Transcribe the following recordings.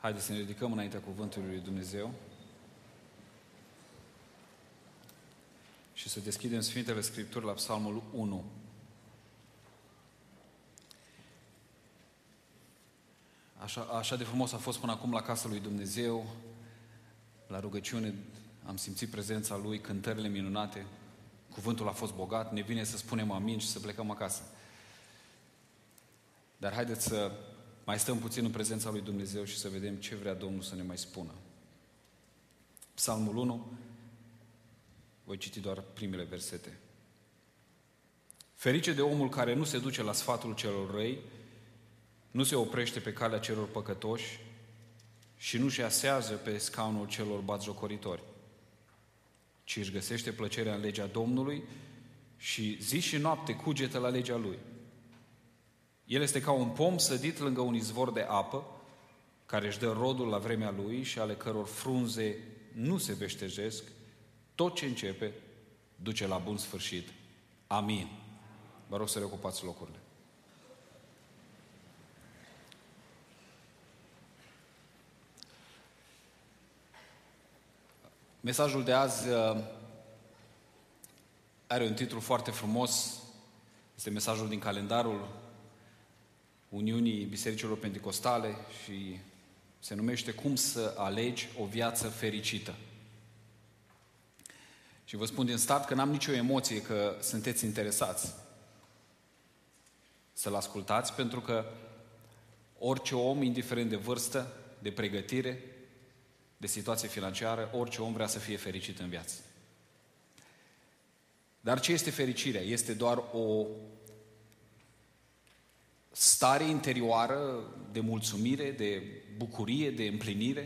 Haideți să ne ridicăm înaintea Cuvântului lui Dumnezeu și să deschidem Sfintele Scripturi la Psalmul 1. Așa de frumos a fost până acum la casa lui Dumnezeu, la rugăciune am simțit prezența Lui, cântările minunate, cuvântul a fost bogat, ne vine să spunem amin și să plecăm acasă. Dar haideți să mai stăm puțin în prezența lui Dumnezeu și să vedem ce vrea Domnul să ne mai spună. Psalmul 1, voi citi doar primele versete. Ferice de omul care nu se duce la sfatul celor răi, nu se oprește pe calea celor păcătoși și nu se asează pe scaunul celor batjocoritori, ci își găsește plăcerea în legea Domnului și zi și noapte cugetă la legea Lui. El este ca un pom sădit lângă un izvor de apă, care își dă rodul la vremea lui și ale căror frunze nu se veștejesc, tot ce începe duce la bun sfârșit. Amin. Vă rog să reocupați locurile. Mesajul de azi are un titlu foarte frumos. Este mesajul din calendarul Uniunii Bisericilor Penticostale și se numește Cum să alegi o viață fericită. Și vă spun din start că n-am nicio emoție că sunteți interesați să-l ascultați, pentru că orice om, indiferent de vârstă, de pregătire, de situație financiară, orice om vrea să fie fericit în viață. Dar ce este fericirea? Este doar o stare interioară de mulțumire, de bucurie, de împlinire?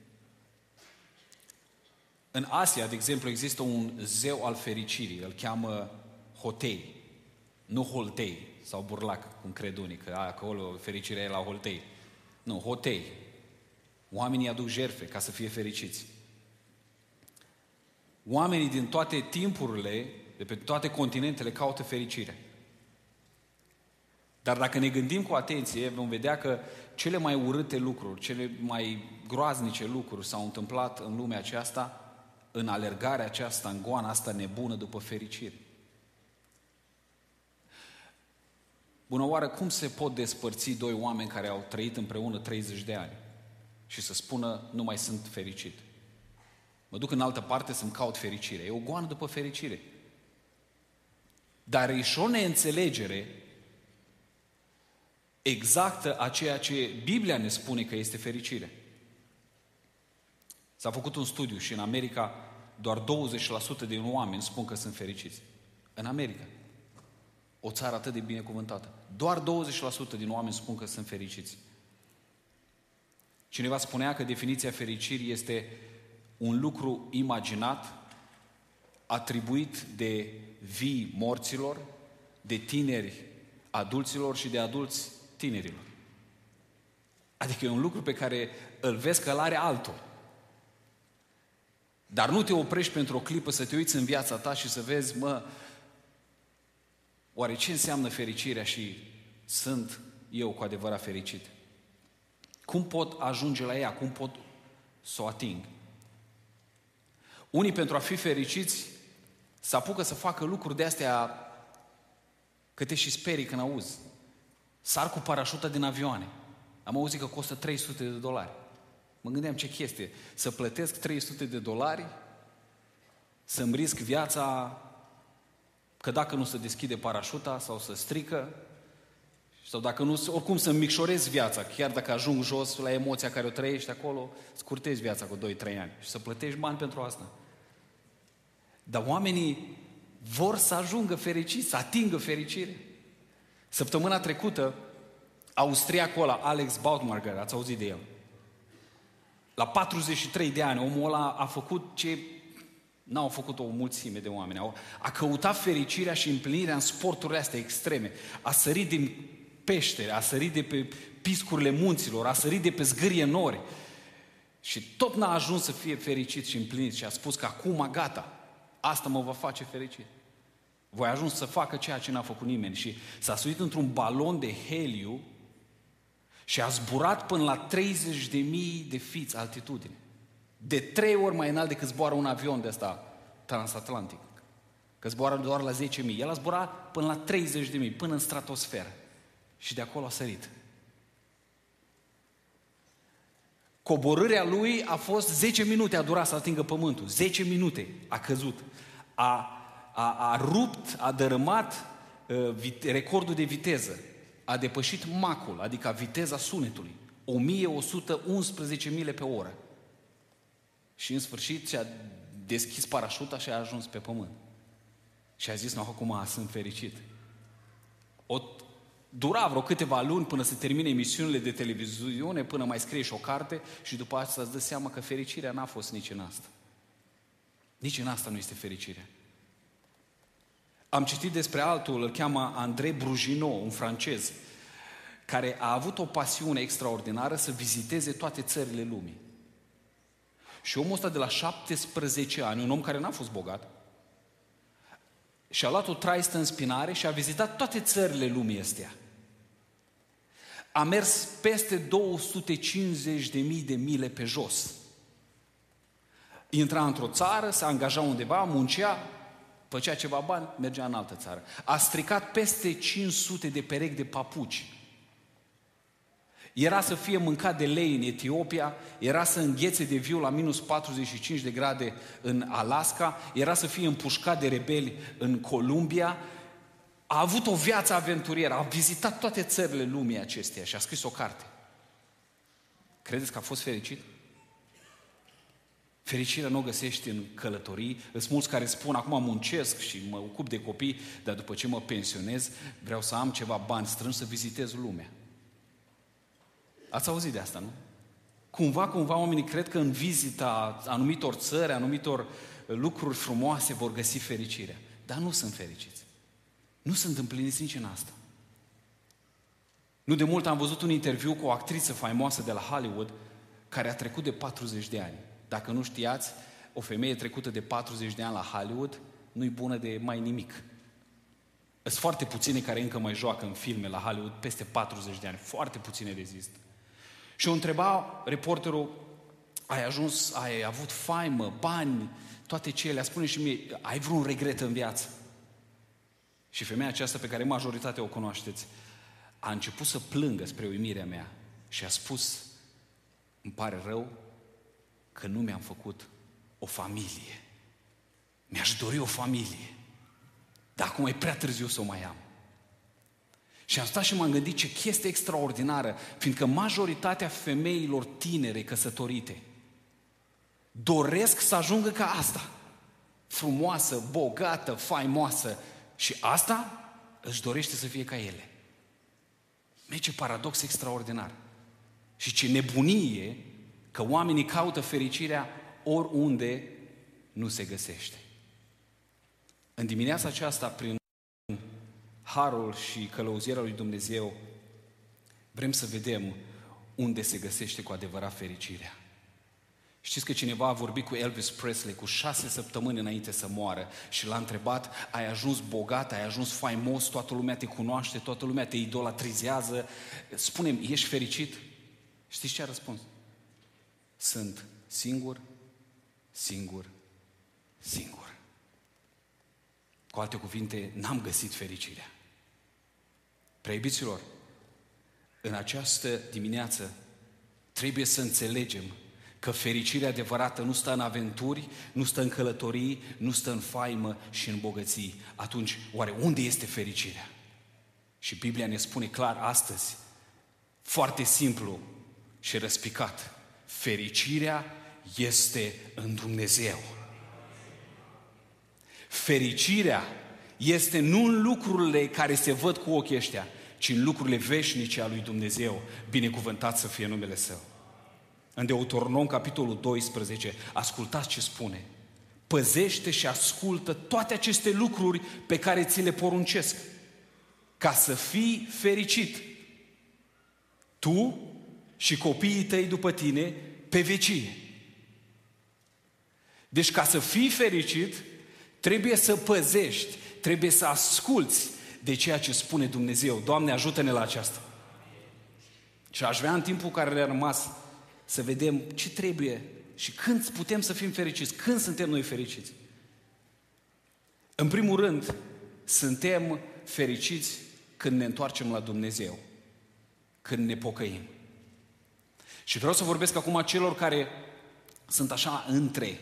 În Asia, de exemplu, există un zeu al fericirii, îl cheamă Hotei, nu Holtei sau Burlac, cum cred unii, că acolo fericirea e la Holtei. Nu, Hotei. Oamenii aduc jertfe ca să fie fericiți. Oamenii din toate timpurile, de pe toate continentele, caută fericire. Dar dacă ne gândim cu atenție, vom vedea că cele mai urâte lucruri, cele mai groaznice lucruri s-au întâmplat în lumea aceasta, în alergarea aceasta, în goana asta nebună după fericire. Bună oară, cum se pot despărți doi oameni care au trăit împreună 30 de ani și să spună, nu mai sunt fericit? Mă duc în altă parte să-mi caut fericire. E o goană după fericire. Dar e și o neînțelegere exactă a ceea ce Biblia ne spune că este fericire. S-a făcut un studiu și în America doar 20% din oameni spun că sunt fericiți. În America. O țară atât de binecuvântată. Doar 20% din oameni spun că sunt fericiți. Cineva spunea că definiția fericirii este un lucru imaginat, atribuit de vii morților, de tineri adulților și de adulți tinerilor. Adică e un lucru pe care îl vezi că îl are altul. Dar nu te oprești pentru o clipă să te uiți în viața ta și să vezi, oare ce înseamnă fericirea și sunt eu cu adevărat fericit? Cum pot ajunge la ea? Cum pot să o ating? Unii, pentru a fi fericiți, se apucă să facă lucruri de-astea că te și sperii când auzi. Sar cu parașuta din avioane. Am auzit că costă $300. Mă gândeam ce chestie. Să plătesc $300, să-mi risc viața că dacă nu se deschide parașuta sau se strică, sau dacă nu, oricum să-mi micșorez viața, chiar dacă ajung jos la emoția care o trăiești acolo, scurtezi viața cu 2-3 ani și să plătești bani pentru asta. Dar oamenii vor să ajungă fericiți, să atingă fericire. Săptămâna trecută, austriacul ăla, Alex Bautmarger, ați auzit de el? La 43 de ani, omul ăla a făcut ce n-au făcut o mulțime de oameni. A căutat fericirea și împlinirea în sporturile astea extreme. A sărit din peștere, a sărit de pe piscurile munților, a sărit de pe zgârie nori. Și tot n-a ajuns să fie fericit și împlinit. Și a spus că acum, gata, asta mă va face fericit. Voi ajuns să facă ceea ce n-a făcut nimeni. Și s-a suit într-un balon de heliu Și a zburat până la 30.000 de fiți altitudine. De 3 ori mai înalt decât zboară un avion de ăsta transatlantic. Că zboară doar la 10.000. El a zburat până la 30.000, până în stratosferă. Și de acolo a sărit. Coborârea lui a fost 10 minute, a durat să atingă pământul. 10 minute a căzut. A rupt, a dărâmat recordul de viteză. A depășit Machul, adică viteza sunetului. 1111 mile pe oră. Și în sfârșit și-a deschis parașuta și a ajuns pe pământ. Și a zis, nu, acum sunt fericit. Dura vreo câteva luni până se termine emisiunile de televiziune, până mai scrie și o carte și după asta îți dă seama că fericirea n-a fost nici în asta. Nici în asta nu este fericirea. Am citit despre altul, îl cheamă André Bruginot, un francez, care a avut o pasiune extraordinară să viziteze toate țările lumii. Și omul ăsta de la 17 ani, un om care n-a fost bogat, și-a luat o traistă în spinare și a vizitat toate țările lumii astea. A mers peste 250.000 de mile pe jos. Intra într-o țară, se angaja undeva, muncea, făcea ceva bani, mergea în altă țară. A stricat peste 500 de perechi de papuci. Era să fie mâncat de lei în Etiopia, era să înghețe de viu la minus 45 de grade în Alaska, era să fie împușcat de rebeli în Columbia. A avut o viață aventurieră, a vizitat toate țările lumii acesteia și a scris o carte. Credeți că a fost fericit? Fericirea nu o găsești în călătorii. Sunt mulți care spun, acum muncesc și mă ocup de copii, dar după ce mă pensionez, vreau să am ceva bani strânși să vizitez lumea. Ați auzit de asta, nu? Cumva oamenii cred că în vizita anumitor țări, anumitor lucruri frumoase vor găsi fericirea. Dar nu sunt fericiți. Nu sunt împliniți nici în asta. Nu de mult am văzut un interviu cu o actriță faimoasă de la Hollywood care a trecut de 40 de ani. Dacă nu știați, o femeie trecută de 40 de ani la Hollywood nu-i bună de mai nimic. Sunt foarte puține care încă mai joacă în filme la Hollywood peste 40 de ani. Foarte puține rezistă. Și o întreba reporterul, ai avut faimă, bani, toate cele, spune și mie, ai vreun regret în viață? Și femeia aceasta, pe care majoritatea o cunoașteți, a început să plângă spre uimirea mea și a spus, îmi pare rău că nu mi-am făcut o familie. Mi-aș dori o familie, dar acum e prea târziu să o mai am. Și am stat și m-am gândit ce chestie extraordinară, fiindcă majoritatea femeilor tinere căsătorite doresc să ajungă ca asta, frumoasă, bogată, faimoasă, și asta își dorește să fie ca ele. Ce paradox extraordinar. Și ce nebunie că oamenii caută fericirea oriunde nu se găsește. În dimineața aceasta, prin harul și călăuzirea lui Dumnezeu, vrem să vedem unde se găsește cu adevărat fericirea. Știți că cineva a vorbit cu Elvis Presley cu 6 săptămâni înainte să moară și l-a întrebat, ai ajuns bogat, ai ajuns faimos, toată lumea te cunoaște, toată lumea te idolatrizează, spune-mi, ești fericit? Știți ce a răspuns? Sunt singur, singur, singur. Cu alte cuvinte, n-am găsit fericirea. Preiubiților, în această dimineață trebuie să înțelegem că fericirea adevărată nu stă în aventuri, nu stă în călătorii, nu stă în faimă și în bogății. Atunci, oare unde este fericirea? Și Biblia ne spune clar astăzi, foarte simplu și răspicat, fericirea este în Dumnezeu. Fericirea este nu în lucrurile care se văd cu ochii ăștia, ci în lucrurile veșnice a lui Dumnezeu. Binecuvântat să fie numele Său. În Deuteronom, capitolul 12, ascultați ce spune. Păzește și ascultă toate aceste lucruri pe care ți le poruncesc, ca să fii fericit, tu și copiii tăi după tine, pe vecie. Deci ca să fii fericit, trebuie să păzești, trebuie să asculți de ceea ce spune Dumnezeu. Doamne, ajută-ne la aceasta. Și aș vrea în timpul care le-a rămas să vedem ce trebuie și când putem să fim fericiți, când suntem noi fericiți. În primul rând, suntem fericiți când ne întoarcem la Dumnezeu, când ne pocăim. Și vreau să vorbesc acum celor care sunt așa între.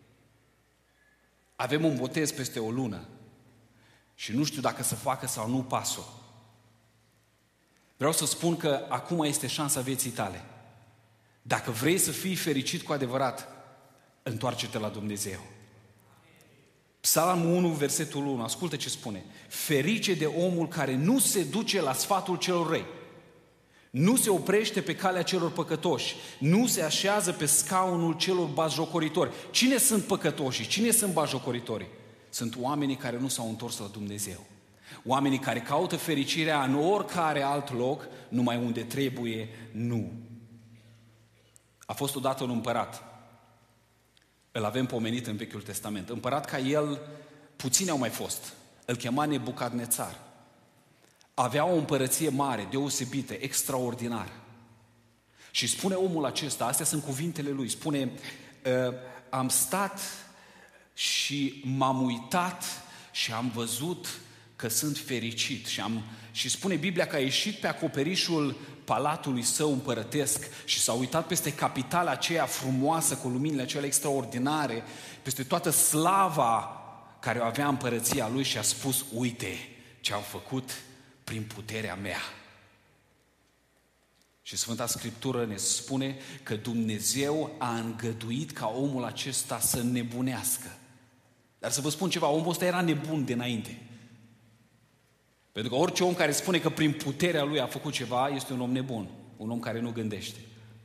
Avem un botez peste o lună și nu știu dacă să facă sau nu pasul. Vreau să spun că acum este șansa vieții tale. Dacă vrei să fii fericit cu adevărat, întoarce-te la Dumnezeu. Psalmul 1, versetul 1, ascultă ce spune. Ferice de omul care nu se duce la sfatul celor răi, nu se oprește pe calea celor păcătoși, nu se așează pe scaunul celor batjocoritori. Cine sunt păcătoșii? Cine sunt batjocoritorii? Sunt oamenii care nu s-au întors la Dumnezeu. Oamenii care caută fericirea în oricare alt loc, numai unde trebuie, nu. A fost odată un împărat. Îl avem pomenit în Vechiul Testament. Împărat ca el, puțini au mai fost. Îl chema Nebucadnețar. Avea o împărăție mare, deosebită, extraordinară. Și spune omul acesta, astea sunt cuvintele lui, spune, am stat și m-am uitat și am văzut că sunt fericit. Și spune Biblia că a ieșit pe acoperișul palatului său împărătesc și s-a uitat peste capitala aceea frumoasă, cu luminile acelea extraordinare, peste toată slava care o avea împărăția lui și a spus, uite ce au făcut prin puterea mea. Și Sfânta Scriptură ne spune că Dumnezeu a îngăduit ca omul acesta să nebunească. Dar să vă spun ceva, omul ăsta era nebun dinainte. Pentru că orice om care spune că prin puterea lui a făcut ceva, este un om nebun, un om care nu gândește.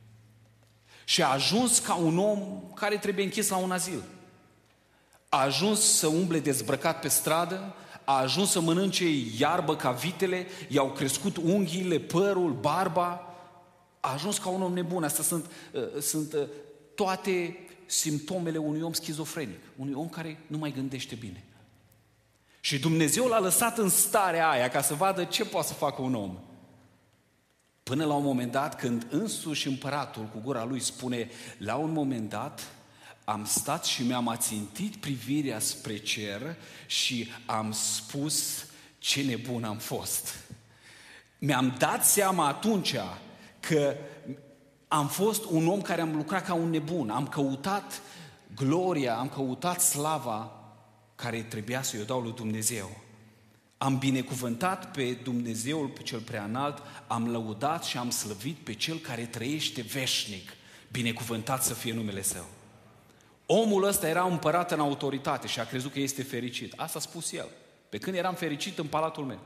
Și a ajuns ca un om care trebuie închis la un azil. A ajuns să umble dezbrăcat pe stradă, a ajuns să mănânce iarbă ca vitele, i-au crescut unghiile, părul, barba, a ajuns ca un om nebun. Astea sunt toate simptomele unui om schizofrenic, unui om care nu mai gândește bine. Și Dumnezeu l-a lăsat în starea aia ca să vadă ce poate să facă un om. Până la un moment dat, când însuși împăratul cu gura lui spune, la un moment dat am stat și mi-am ațintit privirea spre cer și am spus ce nebun am fost. Mi-am dat seama atunci că am fost un om care am lucrat ca un nebun, am căutat gloria, am căutat slava care trebuia să-i o dau lui Dumnezeu. Am binecuvântat pe Dumnezeul, pe cel preanalt, am lăudat și am slăvit pe cel care trăiește veșnic. Binecuvântat să fie numele Său. Omul ăsta era împărat în autoritate și a crezut că este fericit. Asta a spus el. Pe când eram fericit în palatul meu.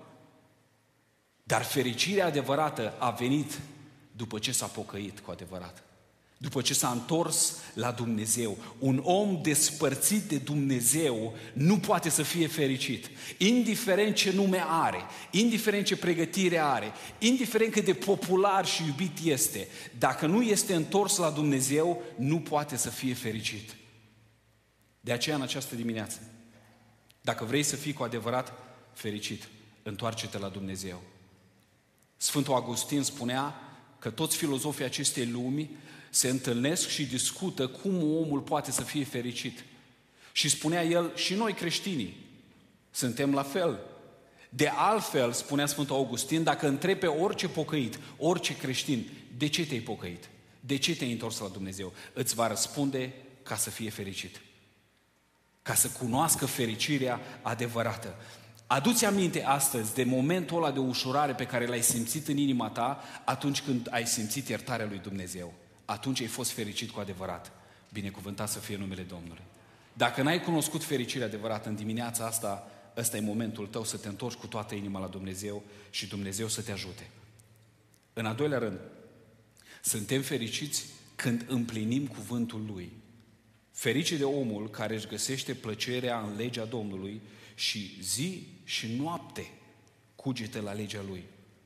Dar fericirea adevărată a venit după ce s-a pocăit cu adevărat. După ce s-a întors la Dumnezeu. Un om despărțit de Dumnezeu nu poate să fie fericit. Indiferent ce nume are, indiferent ce pregătire are, indiferent cât de popular și iubit este, dacă nu este întors la Dumnezeu, nu poate să fie fericit. De aceea, în această dimineață, dacă vrei să fii cu adevărat fericit, întoarce-te la Dumnezeu. Sfântul Augustin spunea că toți filozofii acestei lumi se întâlnesc și discută cum omul poate să fie fericit. Și spunea el, și noi creștinii suntem la fel. De altfel, spunea Sfântul Augustin, dacă întrebi pe orice pocăit, orice creștin, de ce te-ai pocăit? De ce te-ai întors la Dumnezeu? Îți va răspunde ca să fie fericit. Ca să cunoască fericirea adevărată. Adu-ți aminte astăzi de momentul ăla de ușurare pe care l-ai simțit în inima ta atunci când ai simțit iertarea lui Dumnezeu. Atunci ai fost fericit cu adevărat. Binecuvântat să fie numele Domnului. Dacă n-ai cunoscut fericirea adevărată în dimineața asta, ăsta e momentul tău să te întorci cu toată inima la Dumnezeu și Dumnezeu să te ajute. În al doilea rând, suntem fericiți când împlinim cuvântul Lui. Ferice de omul care își găsește plăcerea în legea Domnului și zi și noapte cugetă la legea Lui.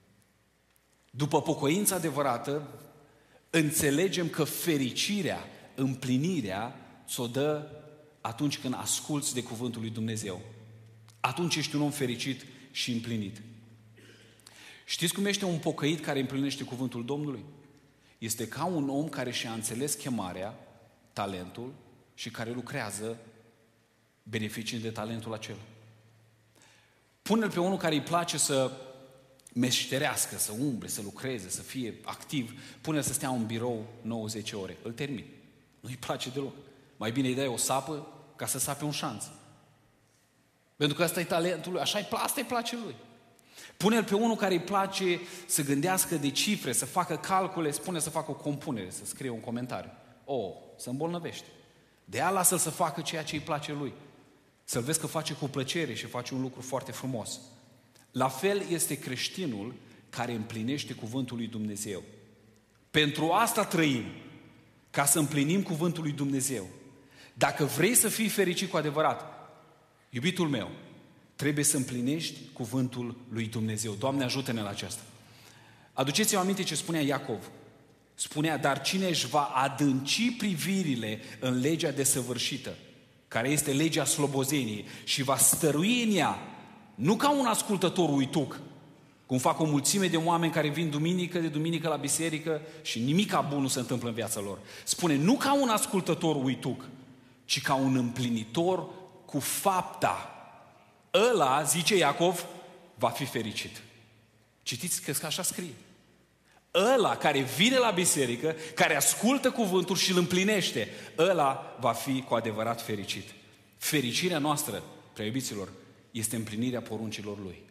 După pocăința adevărată, înțelegem că fericirea, împlinirea, ți-o dă atunci când asculți de cuvântul lui Dumnezeu. Atunci ești un om fericit și împlinit. Știți cum este un pocăit care împlinește cuvântul Domnului? Este ca un om care și-a înțeles chemarea, talentul și care lucrează beneficiind de talentul acela. Pune-l pe unul care îi place să meșterească, să umble, să lucreze, să fie activ, pune-l să stea în birou 9-10 ore. Îl termin. Nu-i place deloc. Mai bine îi dai o sapă ca să sape un șanț. Pentru că ăsta e talentul lui, asta îi place lui. Pune-l pe unul care îi place să gândească de cifre, să facă calcule, spune să facă o compunere, să scrie un comentariu. Se îmbolnăvește. De aia lasă-l să facă ceea ce îi place lui. Să-l vezi că face cu plăcere și face un lucru foarte frumos. La fel este creștinul care împlinește cuvântul lui Dumnezeu. Pentru asta trăim, ca să împlinim cuvântul lui Dumnezeu. Dacă vrei să fii fericit cu adevărat, iubitul meu, trebuie să împlinești cuvântul lui Dumnezeu. Doamne, ajută-ne la aceasta. Aduceți-vă aminte ce spunea Iacov. Spunea, dar cine își va adânci privirile în legea desăvârșită, care este legea slobozeniei, și va stărui în ea, nu ca un ascultător uituc, cum fac o mulțime de oameni care vin duminică de duminică la biserică și nimica bun nu se întâmplă în viața lor. Spune, nu ca un ascultător uituc, ci ca un împlinitor cu fapta. Ăla, zice Iacov, va fi fericit. Citiți că așa scrie. Ăla care vine la biserică, care ascultă cuvântul și îl împlinește, ăla va fi cu adevărat fericit. Fericirea noastră, prea iubiților, este împlinirea poruncilor Lui.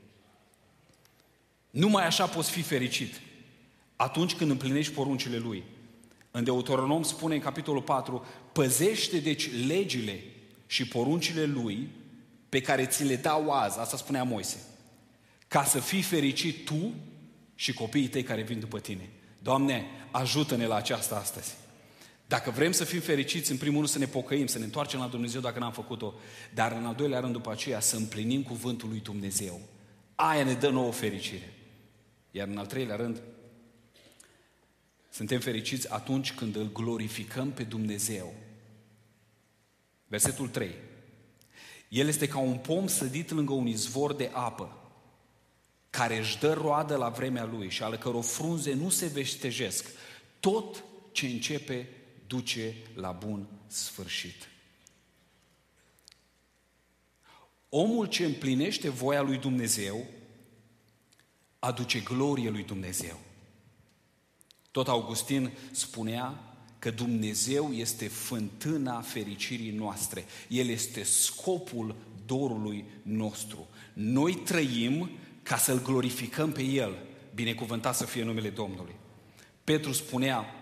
Numai așa poți fi fericit, atunci când împlinești poruncile Lui. În Deuteronom spune în capitolul 4, păzește deci legile și poruncile Lui pe care ți le dau azi, asta spunea Moise, ca să fii fericit tu și copiii tăi care vin după tine. Doamne, ajută-ne la aceasta astăzi. Dacă vrem să fim fericiți, în primul rând să ne pocăim, să ne întoarcem la Dumnezeu dacă n-am făcut-o, dar în al doilea rând după aceea să împlinim cuvântul lui Dumnezeu. Aia ne dă nouă fericire. Iar în al treilea rând, suntem fericiți atunci când îl glorificăm pe Dumnezeu. Versetul 3. El este ca un pom sădit lângă un izvor de apă, care își dă roadă la vremea lui și ale căror frunze nu se veștejesc. Tot ce începe duce la bun sfârșit. Omul ce împlinește voia lui Dumnezeu aduce glorie lui Dumnezeu. Tot Augustin spunea că Dumnezeu este fântâna fericirii noastre. El este scopul dorului nostru. Noi trăim ca să-L glorificăm pe El. Binecuvântat să fie numele Domnului. Petru spunea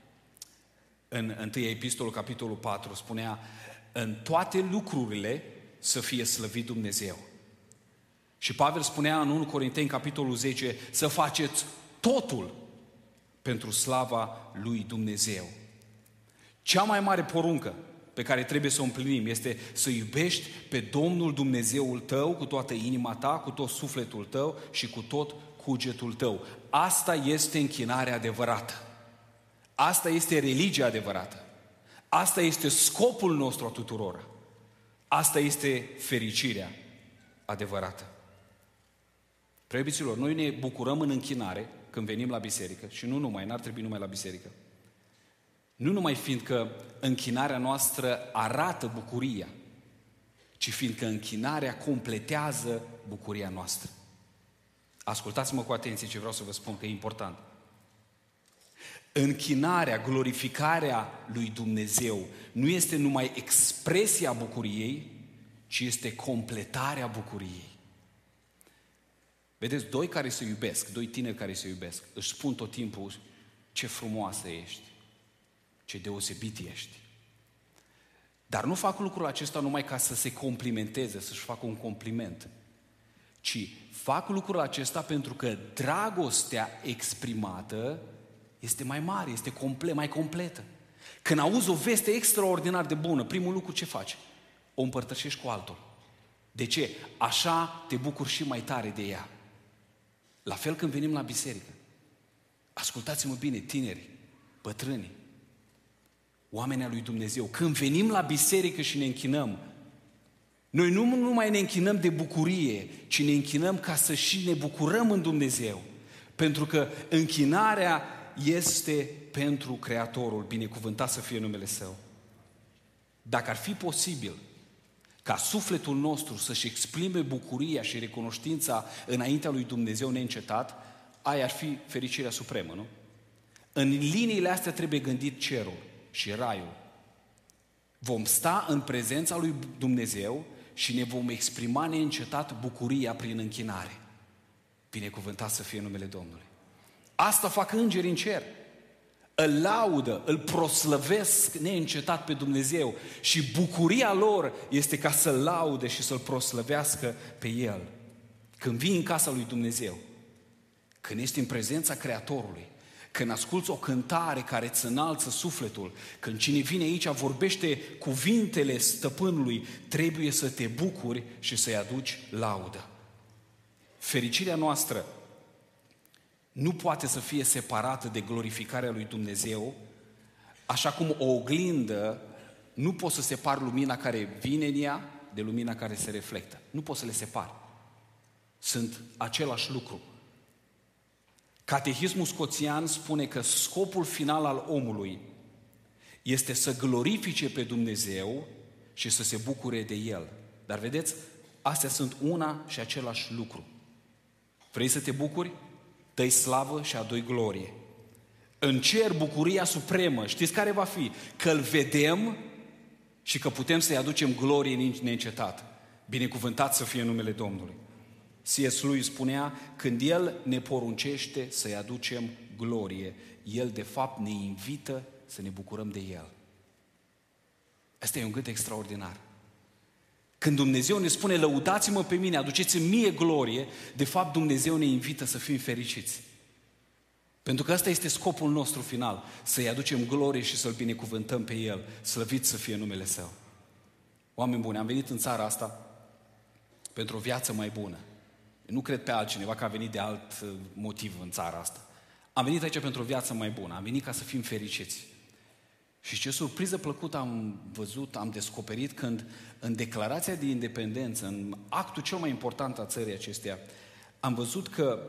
în 1 Epistolul, capitolul 4, spunea, în toate lucrurile să fie slăvit Dumnezeu. Și Pavel spunea în 1 Corinteni, capitolul 10, să faceți totul pentru slava lui Dumnezeu. Cea mai mare poruncă pe care trebuie să o împlinim este să iubești pe Domnul Dumnezeul tău cu toată inima ta, cu tot sufletul tău și cu tot cugetul tău. Asta este închinarea adevărată. Asta este religia adevărată. Asta este scopul nostru a tuturor. Asta este fericirea adevărată. Preiubiților, noi ne bucurăm în închinare când venim la biserică și nu numai, n-ar trebui numai la biserică. Nu numai fiindcă închinarea noastră arată bucuria, ci fiindcă închinarea completează bucuria noastră. Ascultați-mă cu atenție ce vreau să vă spun, că e important. Închinarea, glorificarea lui Dumnezeu nu este numai expresia bucuriei, ci este completarea bucuriei. Vedeți, doi care se iubesc, doi tineri care se iubesc, își spun tot timpul ce frumoasă ești, ce deosebit ești. Dar nu fac lucrul acesta numai ca să se complimenteze, să-și facă un compliment, ci fac lucrul acesta pentru că dragostea exprimată este mai mare, este mai completă. Când auzi o veste extraordinar de bună, primul lucru ce faci? O împărtășești cu altul. De ce? Așa te bucuri și mai tare de ea. La fel când venim la biserică. Ascultați-mă bine, tineri, bătrâni, oamenii lui Dumnezeu. Când venim la biserică și ne închinăm, noi nu numai ne închinăm de bucurie, ci ne închinăm ca să și ne bucurăm în Dumnezeu. Pentru că închinarea este pentru Creatorul, binecuvântat să fie numele Său. Dacă ar fi posibil ca sufletul nostru să-și exprime bucuria și recunoștința înaintea lui Dumnezeu neîncetat, aia ar fi fericirea supremă, nu? În liniile astea trebuie gândit cerul și raiul. Vom sta în prezența lui Dumnezeu și ne vom exprima neîncetat bucuria prin închinare. Binecuvântat să fie numele Domnului. Asta fac îngerii în cer. Îl laudă, îl proslăvesc neîncetat pe Dumnezeu și bucuria lor este ca să-L laude și să-L proslăvească pe El. Când vii în casa lui Dumnezeu, când ești în prezența Creatorului, când asculți o cântare care îți înalță sufletul, când cine vine aici vorbește cuvintele stăpânului, trebuie să te bucuri și să-i aduci laudă. Fericirea noastră nu poate să fie separată de glorificarea lui Dumnezeu, așa cum o oglindă nu poți să separi lumina care vine în ea de lumina care se reflectă. Nu poți să le separi. Sunt același lucru. Catehismul scoțian spune că scopul final al omului este să glorifice pe Dumnezeu și să se bucure de El. Dar vedeți, astea sunt una și același lucru. Vrei să te bucuri? Dă-i slavă și adu-i glorie. În cer, bucuria supremă, știți care va fi? Că îl vedem și că putem să-i aducem glorie neîncetat. Binecuvântat să fie numele Domnului. C.S. Lewis spunea, când El ne poruncește să-i aducem glorie, El de fapt ne invită să ne bucurăm de El. Asta e un gând extraordinar. Când Dumnezeu ne spune, lăudați-mă pe mine, aduceți-mi mie glorie, de fapt Dumnezeu ne invită să fim fericiți. Pentru că ăsta este scopul nostru final, să-i aducem glorie și să-L binecuvântăm pe El, slăvit să fie numele Său. Oameni buni, am venit în țara asta pentru o viață mai bună. Nu cred pe altcineva că a venit de alt motiv în țara asta. Am venit aici pentru o viață mai bună, am venit ca să fim fericiți. Și ce surpriză plăcută am văzut, am descoperit când în declarația de independență, în actul cel mai important al țării acesteia, am văzut că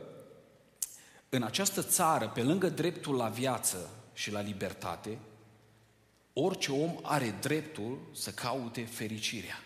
în această țară, pe lângă dreptul la viață și la libertate, orice om are dreptul să caute fericirea.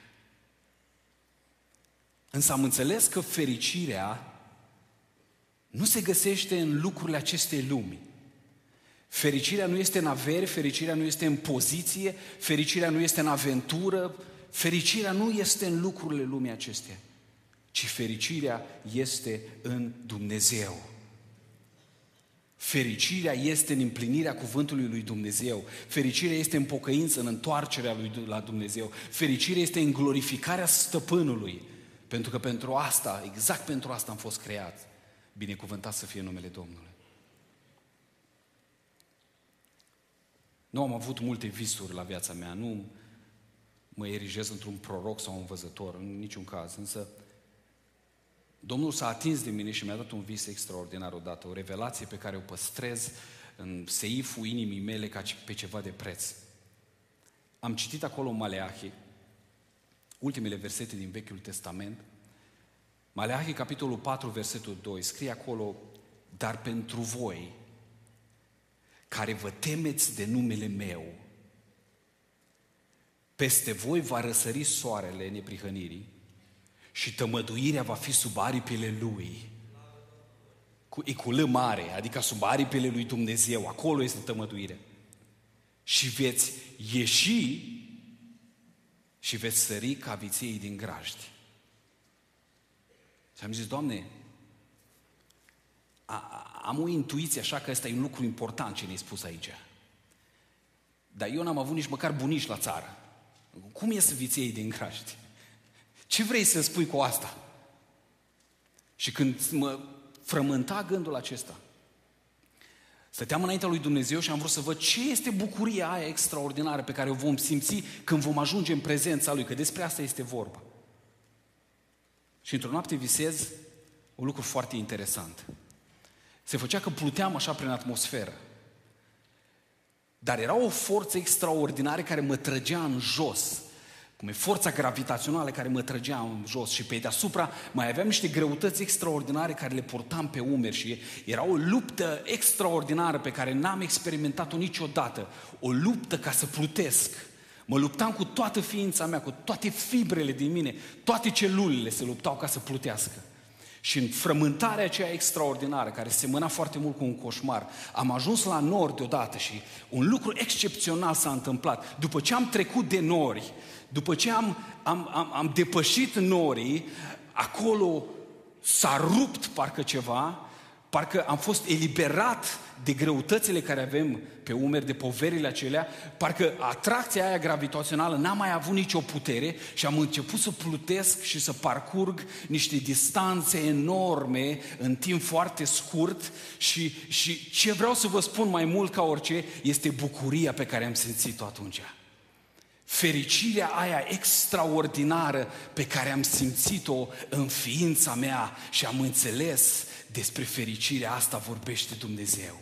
Însă am înțeles că fericirea nu se găsește în lucrurile acestei lumi. Fericirea nu este în averi, fericirea nu este în poziție, fericirea nu este în aventură, fericirea nu este în lucrurile lumii acesteia, ci fericirea este în Dumnezeu. Fericirea este în împlinirea cuvântului lui Dumnezeu. Fericirea este în pocăință, în întoarcerea lui la Dumnezeu. Fericirea este în glorificarea stăpânului. Pentru că pentru asta, exact pentru asta am fost creat. Binecuvântat să fie numele Domnului. Nu am avut multe visuri la viața mea, nu mă erigez într-un proroc sau un învățător, în niciun caz, însă Domnul s-a atins de mine și mi-a dat un vis extraordinar odată, o revelație pe care o păstrez în seiful inimii mele ca pe ceva de preț. Am citit acolo Maleahi, ultimele versete din Vechiul Testament. Maleahi, capitolul 4, versetul 2, scrie acolo, dar pentru voi, care vă temeți de numele meu, peste voi va răsări soarele neprihănirii și tămăduirea va fi sub aripile lui. E cu L mare, adică sub aripile lui Dumnezeu, acolo este tămăduirea. Și veți ieși și veți sări ca viței din grajdi. Și am zis, Doamne, am o intuiție așa că ăsta e un lucru important ce ne-ai spus aici. Dar eu n-am avut nici măcar bunici la țară. Cum ies viței din grajdi? Ce vrei să spui cu asta? Și când mă frământa gândul acesta, stăteam înaintea lui Dumnezeu și am vrut să văd ce este bucuria aia extraordinară pe care o vom simți când vom ajunge în prezența Lui, că despre asta este vorba. Și într-o noapte visez un lucru foarte interesant. Se făcea că pluteam așa prin atmosferă. Dar era o forță extraordinară care mă trăgea în jos. cum e forța gravitațională care mă trăgea în jos și pe deasupra mai aveam niște greutăți extraordinare care le purtam pe umeri și era o luptă extraordinară pe care n-am experimentat-o niciodată, o luptă ca să plutesc. Mă luptam cu toată ființa mea, cu toate fibrele din mine, toate celulele se luptau ca să plutească. Și în frământarea aceea extraordinară, care semăna foarte mult cu un coșmar, am ajuns la nori deodată și un lucru excepțional s-a întâmplat. După ce am trecut de nori, după ce am depășit norii, acolo s-a rupt parcă ceva, parcă am fost eliberat de greutățile care avem pe umeri, de poverile acelea, parcă atracția aia gravitațională n-a mai avut nicio putere și am început să plutesc și să parcurg niște distanțe enorme în timp foarte scurt și ce vreau să vă spun mai mult ca orice este bucuria pe care am simțit-o atunci. Fericirea aia extraordinară pe care am simțit-o în ființa mea și am înțeles despre fericirea asta vorbește Dumnezeu.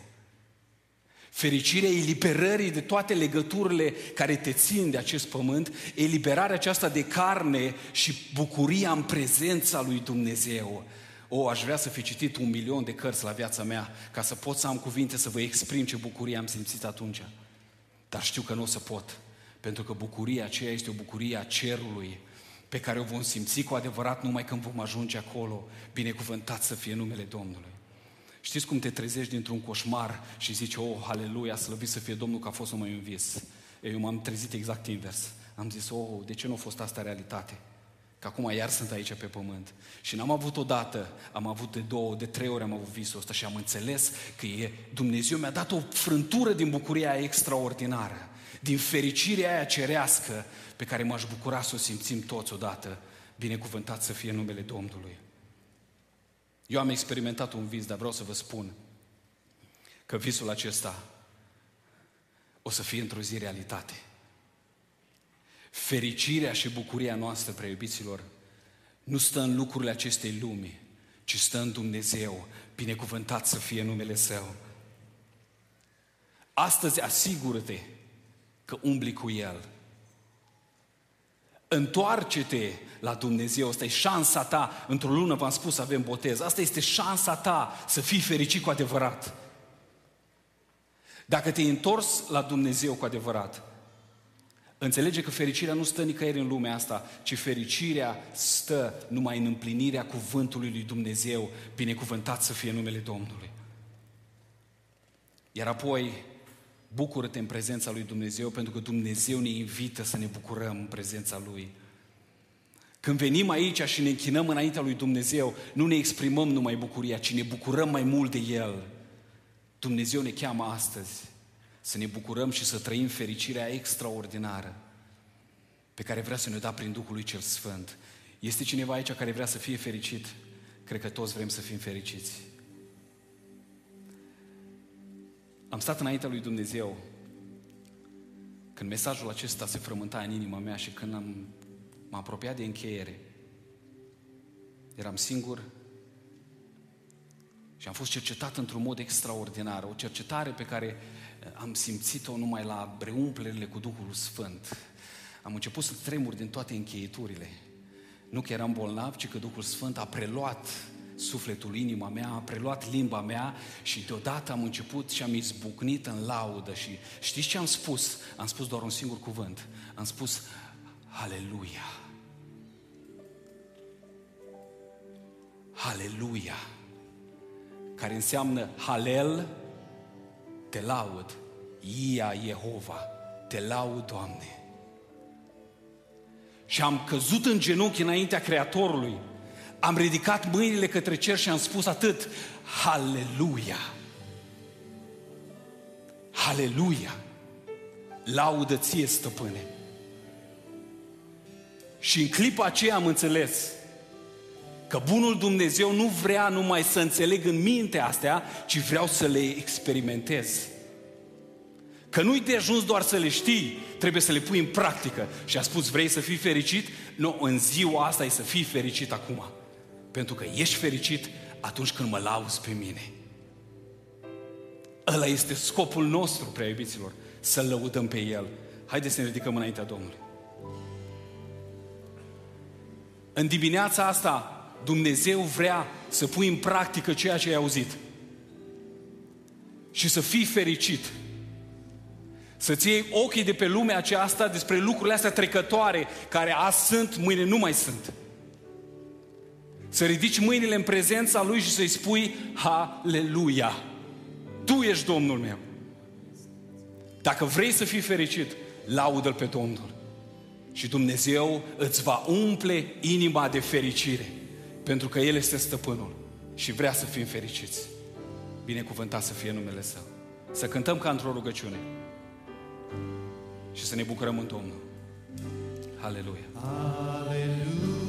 Fericirea eliberării de toate legăturile care te țin de acest pământ, eliberarea aceasta de carne și bucuria în prezența lui Dumnezeu. Aș vrea să fi citit 1.000.000 de cărți la viața mea ca să pot să am cuvinte să vă exprim ce bucurie am simțit atunci. Dar știu că nu o să pot, pentru că bucuria aceea este o bucurie a cerului, pe care o vom simți cu adevărat numai când vom ajunge acolo. Binecuvântat să fie numele Domnului. Știți cum te trezești dintr-un coșmar și zici, haleluia, slăvit să fie Domnul că a fost numai un vis. Eu m-am trezit exact invers. Am zis, de ce nu a fost asta realitate? Că acum iar sunt aici pe pământ. Și n-am avut odată, am avut de 2, de 3 ori am avut visul ăsta și am înțeles că Dumnezeu mi-a dat o frântură din bucuria aia extraordinară, din fericirea aia cerească pe care m-aș bucura să o simțim toți odată. Binecuvântat să fie numele Domnului. Eu am experimentat un vis, dar vreau să vă spun că visul acesta o să fie într-o zi realitate. Fericirea și bucuria noastră, prea iubiților, nu stă în lucrurile acestei lumi, ci stă în Dumnezeu. Binecuvântat să fie numele Său. Astăzi asigură-te că umbli cu El. Întoarce-te la Dumnezeu, asta e șansa ta. Într-o lună v-am spus avem botez. Asta este șansa ta să fii fericit cu adevărat. Dacă te-ai întors la Dumnezeu cu adevărat, înțelege că fericirea nu stă nicăieri în lumea asta, ci fericirea stă numai în împlinirea cuvântului lui Dumnezeu. Binecuvântat să fie numele Domnului. Iar apoi, bucură-te în prezența lui Dumnezeu, pentru că Dumnezeu ne invită să ne bucurăm în prezența Lui. Când venim aici și ne închinăm înaintea lui Dumnezeu, nu ne exprimăm numai bucuria, ci ne bucurăm mai mult de El. Dumnezeu ne cheamă astăzi să ne bucurăm și să trăim fericirea extraordinară pe care vrea să ne-o dea prin Duhul lui Cel Sfânt. Este cineva aici care vrea să fie fericit? Cred că toți vrem să fim fericiți. Am stat înaintea lui Dumnezeu când mesajul acesta se frământa în inima mea și când m-am apropiat de încheiere. Eram singur și am fost cercetat într-un mod extraordinar. O cercetare pe care am simțit-o numai la preumplerile cu Duhul Sfânt. Am început să tremur din toate încheieturile. Nu că eram bolnav, ci că Duhul Sfânt a preluat sufletul, inima mea, a preluat limba mea și deodată am început și am izbucnit în laudă. Și știți ce am spus? Am spus doar un singur cuvânt. Am spus, Haleluia! Haleluia! Care înseamnă Halel, te laud, Ia Jehova, te laud, Doamne. Și am căzut în genunchi înaintea Creatorului, am ridicat mâinile către cer și am spus atât, Haleluia! Haleluia! Laudă ție, Stăpâne! Și în clipa aceea am înțeles că bunul Dumnezeu nu vrea numai să înțeleg în minte astea, ci vreau să le experimentez. Că nu-i de ajuns doar să le știi, trebuie să le pui în practică. Și a spus, vrei să fii fericit? Nu, în ziua asta e să fii fericit acum. Pentru că ești fericit atunci când mă lauzi pe mine. Ăla este scopul nostru, prea iubiților, să-L lăudăm pe El. Haideți să ne ridicăm înaintea Domnului. În dimineața asta, Dumnezeu vrea să pui în practică ceea ce ai auzit. Și să fii fericit. Să-ți iei ochii de pe lumea aceasta despre lucrurile astea trecătoare, care azi sunt, mâine nu mai sunt. Să ridici mâinile în prezența Lui și să-i spui Haleluia! Tu ești Domnul meu. Dacă vrei să fii fericit, laudă-L pe Domnul. Și Dumnezeu îți va umple inima de fericire, pentru că El este stăpânul și vrea să fim fericiți. Binecuvântat să fie numele Său. Să cântăm ca într-o rugăciune și să ne bucurăm în Domnul. Haleluia! Haleluia!